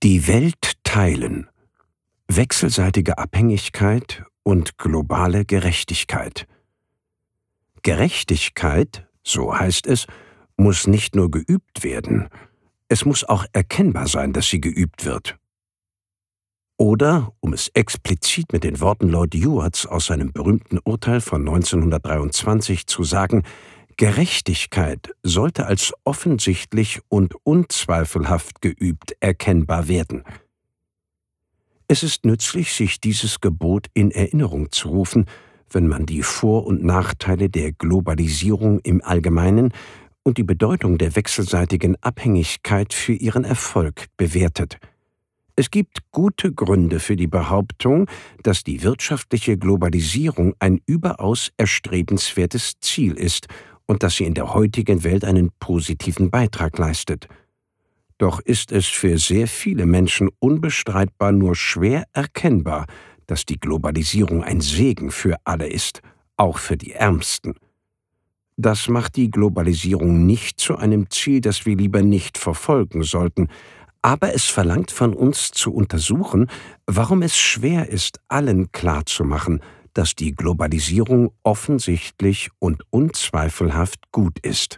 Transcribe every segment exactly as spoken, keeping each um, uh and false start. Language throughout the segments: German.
Die Welt teilen, wechselseitige Abhängigkeit und globale Gerechtigkeit. Gerechtigkeit, so heißt es, muss nicht nur geübt werden, es muss auch erkennbar sein, dass sie geübt wird. Oder, um es explizit mit den Worten Lloyd Ewards aus seinem berühmten Urteil von neunzehnhundertdreiundzwanzig zu sagen, Gerechtigkeit sollte als offensichtlich und unzweifelhaft geübt erkennbar werden. Es ist nützlich, sich dieses Gebot in Erinnerung zu rufen, wenn man die Vor- und Nachteile der Globalisierung im Allgemeinen und die Bedeutung der wechselseitigen Abhängigkeit für ihren Erfolg bewertet. Es gibt gute Gründe für die Behauptung, dass die wirtschaftliche Globalisierung ein überaus erstrebenswertes Ziel ist und dass sie in der heutigen Welt einen positiven Beitrag leistet. Doch ist es für sehr viele Menschen unbestreitbar nur schwer erkennbar, dass die Globalisierung ein Segen für alle ist, auch für die Ärmsten. Das macht die Globalisierung nicht zu einem Ziel, das wir lieber nicht verfolgen sollten, aber es verlangt von uns zu untersuchen, warum es schwer ist, allen klarzumachen, dass die Globalisierung offensichtlich und unzweifelhaft gut ist.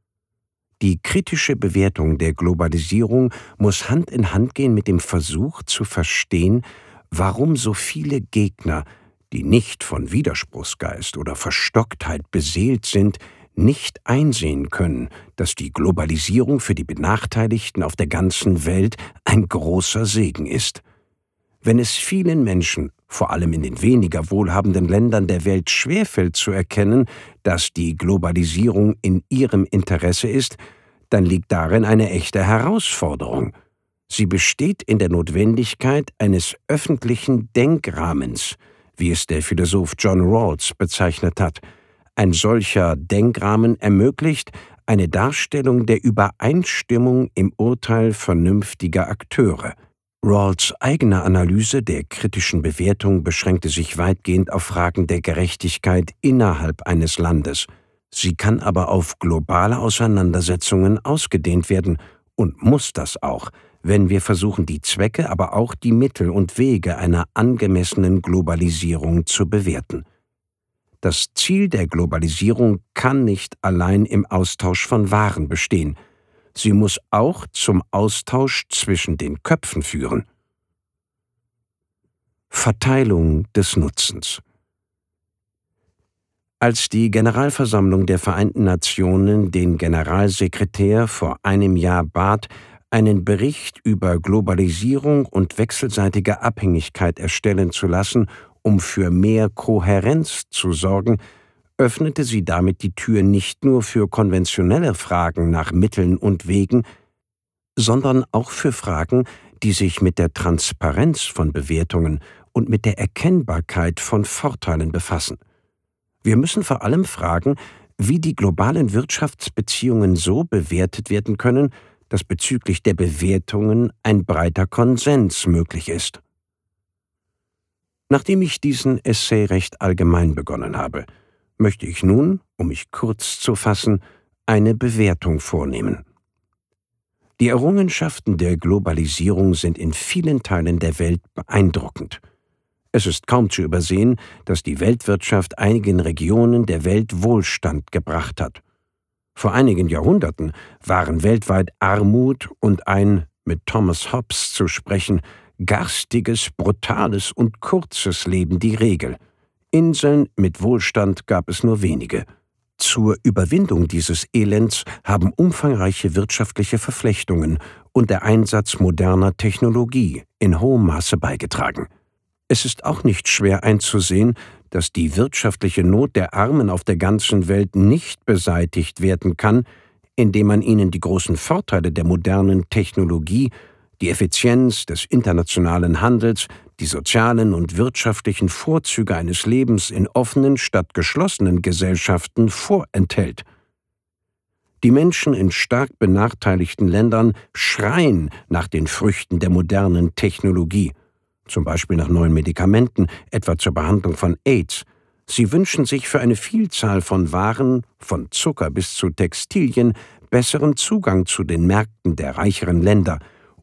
Die kritische Bewertung der Globalisierung muss Hand in Hand gehen mit dem Versuch zu verstehen, warum so viele Gegner, die nicht von Widerspruchsgeist oder Verstocktheit beseelt sind, nicht einsehen können, dass die Globalisierung für die Benachteiligten auf der ganzen Welt ein großer Segen ist. Wenn es vielen Menschen, vor allem in den weniger wohlhabenden Ländern der Welt, schwerfällt zu erkennen, dass die Globalisierung in ihrem Interesse ist, dann liegt darin eine echte Herausforderung. Sie besteht in der Notwendigkeit eines öffentlichen Denkrahmens, wie es der Philosoph John Rawls bezeichnet hat. Ein solcher Denkrahmen ermöglicht eine Darstellung der Übereinstimmung im Urteil vernünftiger Akteure. Rawls' eigene Analyse der kritischen Bewertung beschränkte sich weitgehend auf Fragen der Gerechtigkeit innerhalb eines Landes. Sie kann aber auf globale Auseinandersetzungen ausgedehnt werden und muss das auch, wenn wir versuchen, die Zwecke, aber auch die Mittel und Wege einer angemessenen Globalisierung zu bewerten. Das Ziel der Globalisierung kann nicht allein im Austausch von Waren bestehen. Sie muss auch zum Austausch zwischen den Köpfen führen. Verteilung des Nutzens. Als die Generalversammlung der Vereinten Nationen den Generalsekretär vor einem Jahr bat, einen Bericht über Globalisierung und wechselseitige Abhängigkeit erstellen zu lassen, um für mehr Kohärenz zu sorgen, öffnete sie damit die Tür nicht nur für konventionelle Fragen nach Mitteln und Wegen, sondern auch für Fragen, die sich mit der Transparenz von Bewertungen und mit der Erkennbarkeit von Vorteilen befassen. Wir müssen vor allem fragen, wie die globalen Wirtschaftsbeziehungen so bewertet werden können, dass bezüglich der Bewertungen ein breiter Konsens möglich ist. Nachdem ich diesen Essay recht allgemein begonnen habe, möchte ich nun, um mich kurz zu fassen, eine Bewertung vornehmen. Die Errungenschaften der Globalisierung sind in vielen Teilen der Welt beeindruckend. Es ist kaum zu übersehen, dass die Weltwirtschaft einigen Regionen der Welt Wohlstand gebracht hat. Vor einigen Jahrhunderten waren weltweit Armut und ein, mit Thomas Hobbes zu sprechen, garstiges, brutales und kurzes Leben die Regel. Inseln mit Wohlstand gab es nur wenige. Zur Überwindung dieses Elends haben umfangreiche wirtschaftliche Verflechtungen und der Einsatz moderner Technologie in hohem Maße beigetragen. Es ist auch nicht schwer einzusehen, dass die wirtschaftliche Not der Armen auf der ganzen Welt nicht beseitigt werden kann, indem man ihnen die großen Vorteile der modernen Technologie, die Effizienz des internationalen Handels, die sozialen und wirtschaftlichen Vorzüge eines Lebens in offenen statt geschlossenen Gesellschaften vorenthält. Die Menschen in stark benachteiligten Ländern schreien nach den Früchten der modernen Technologie, zum Beispiel nach neuen Medikamenten, etwa zur Behandlung von AIDS. Sie wünschen sich für eine Vielzahl von Waren, von Zucker bis zu Textilien, besseren Zugang zu den Märkten der reicheren Länder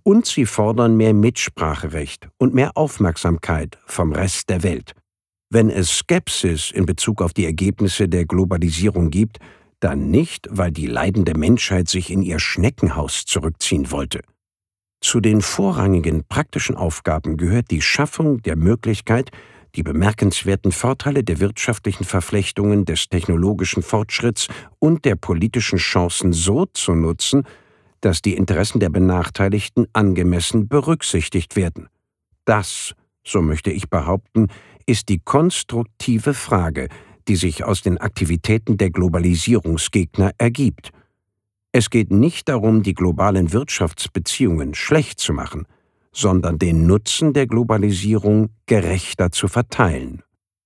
Und sie fordern mehr Mitspracherecht und mehr Aufmerksamkeit vom Rest der Welt. Wenn es Skepsis in Bezug auf die Ergebnisse der Globalisierung gibt, dann nicht, weil die leidende Menschheit sich in ihr Schneckenhaus zurückziehen wollte. Zu den vorrangigen praktischen Aufgaben gehört die Schaffung der Möglichkeit, die bemerkenswerten Vorteile der wirtschaftlichen Verflechtungen, des technologischen Fortschritts und der politischen Chancen so zu nutzen, dass die Interessen der Benachteiligten angemessen berücksichtigt werden. Das, so möchte ich behaupten, ist die konstruktive Frage, die sich aus den Aktivitäten der Globalisierungsgegner ergibt. Es geht nicht darum, die globalen Wirtschaftsbeziehungen schlecht zu machen, sondern den Nutzen der Globalisierung gerechter zu verteilen.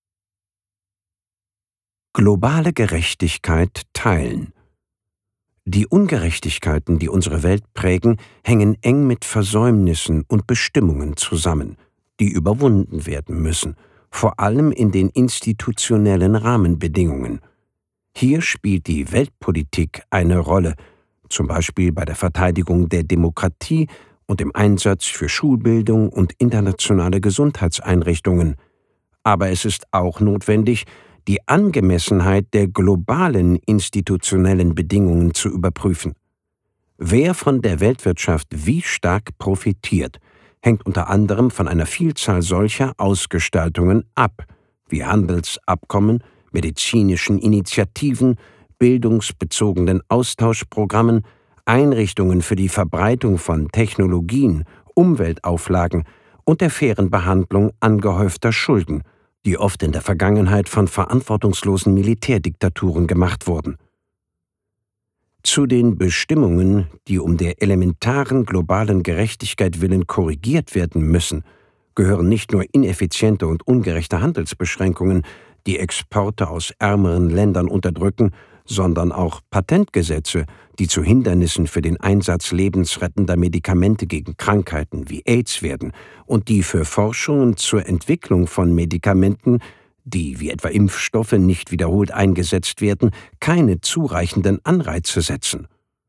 Globale Gerechtigkeit teilen. Die Ungerechtigkeiten, die unsere Welt prägen, hängen eng mit Versäumnissen und Bestimmungen zusammen, die überwunden werden müssen, vor allem in den institutionellen Rahmenbedingungen. Hier spielt die Weltpolitik eine Rolle, zum Beispiel bei der Verteidigung der Demokratie und im Einsatz für Schulbildung und internationale Gesundheitseinrichtungen. Aber es ist auch notwendig, die Angemessenheit der globalen institutionellen Bedingungen zu überprüfen. Wer von der Weltwirtschaft wie stark profitiert, hängt unter anderem von einer Vielzahl solcher Ausgestaltungen ab, wie Handelsabkommen, medizinischen Initiativen, bildungsbezogenen Austauschprogrammen, Einrichtungen für die Verbreitung von Technologien, Umweltauflagen und der fairen Behandlung angehäufter Schulden, die oft in der Vergangenheit von verantwortungslosen Militärdiktaturen gemacht wurden. Zu den Bestimmungen, die um der elementaren globalen Gerechtigkeit willen korrigiert werden müssen, gehören nicht nur ineffiziente und ungerechte Handelsbeschränkungen, die Exporte aus ärmeren Ländern unterdrücken, sondern auch Patentgesetze, die zu Hindernissen für den Einsatz lebensrettender Medikamente gegen Krankheiten wie AIDS werden und die für Forschungen zur Entwicklung von Medikamenten, die wie etwa Impfstoffe nicht wiederholt eingesetzt werden, keine zureichenden Anreize setzen.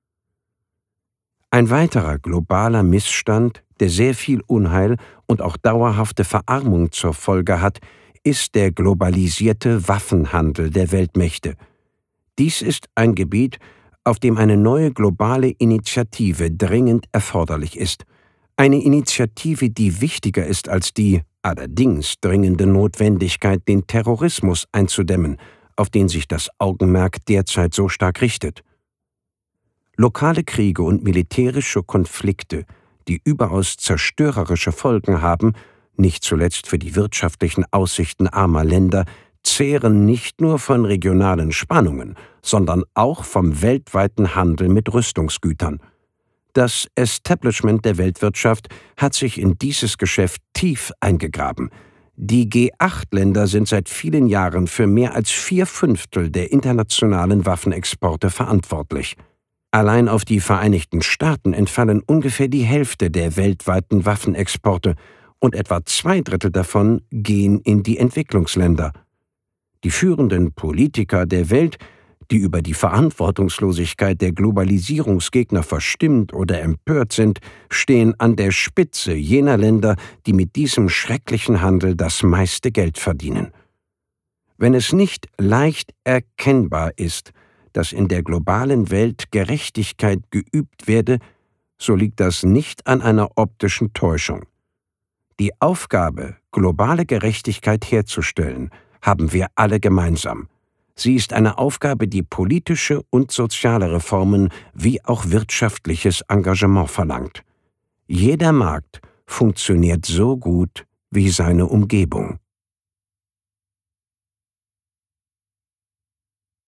Ein weiterer globaler Missstand, der sehr viel Unheil und auch dauerhafte Verarmung zur Folge hat, ist der globalisierte Waffenhandel der Weltmächte. Dies ist ein Gebiet, auf dem eine neue globale Initiative dringend erforderlich ist. Eine Initiative, die wichtiger ist als die allerdings dringende Notwendigkeit, den Terrorismus einzudämmen, auf den sich das Augenmerk derzeit so stark richtet. Lokale Kriege und militärische Konflikte, die überaus zerstörerische Folgen haben, nicht zuletzt für die wirtschaftlichen Aussichten armer Länder, zehren nicht nur von regionalen Spannungen, sondern auch vom weltweiten Handel mit Rüstungsgütern. Das Establishment der Weltwirtschaft hat sich in dieses Geschäft tief eingegraben. Die G acht Länder sind seit vielen Jahren für mehr als vier Fünftel der internationalen Waffenexporte verantwortlich. Allein auf die Vereinigten Staaten entfallen ungefähr die Hälfte der weltweiten Waffenexporte und etwa zwei Drittel davon gehen in die Entwicklungsländer. Die führenden Politiker der Welt, die über die Verantwortungslosigkeit der Globalisierungsgegner verstimmt oder empört sind, stehen an der Spitze jener Länder, die mit diesem schrecklichen Handel das meiste Geld verdienen. Wenn es nicht leicht erkennbar ist, dass in der globalen Welt Gerechtigkeit geübt werde, so liegt das nicht an einer optischen Täuschung. Die Aufgabe, globale Gerechtigkeit herzustellen, haben wir alle gemeinsam. Sie ist eine Aufgabe, die politische und soziale Reformen wie auch wirtschaftliches Engagement verlangt. Jeder Markt funktioniert so gut wie seine Umgebung.